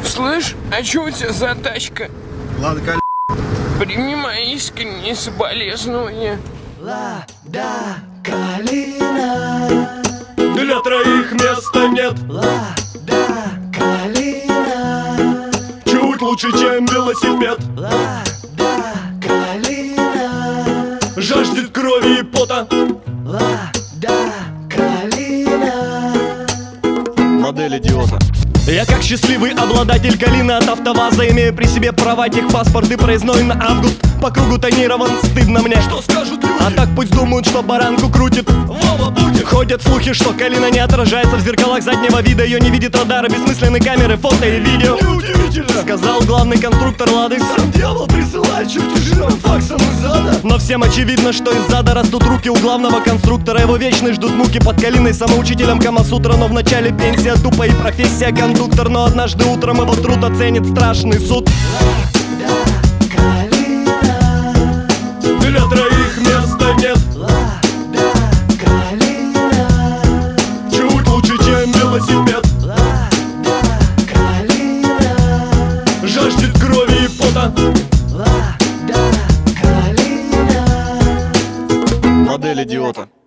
Слышь, а чё у тебя за тачка? Ладно, Калина. Прими мои искренние соболезнования. Лада Калина. Для троих места нет. Лада Калина. Чуть лучше, чем велосипед. Лада Калина. Жаждет крови и пота. Лада Калина. Модель идиота. Я как счастливый обладатель Калины от АвтоВАЗа, имею при себе права, техпаспорт и проездной на август. По кругу тонирован, стыдно мне. Что скажут люди? А так пусть думают, что баранку крутит Вова будет. Ходят слухи, что Калина не отражается в зеркалах заднего вида. Ее не видит радара, бессмысленные камеры, фото и видео. Неудивительно, сказал главный конструктор Лады. Сам дьявол присылает чертежи факсом из зада. Но всем очевидно, что из зада растут руки у главного конструктора. Его вечно ждут муки под Калиной, самоучителем Камасутра. Но в начале пенсия тупо и профессия кондуктор. Но однажды утром его труд оценит страшный суд. Лада Калина. Для троих места нет. Лада Калина. Чуть лучше, чем велосипед. Лада Калина. Жаждет крови и пота. Лада Калина. Модель идиота.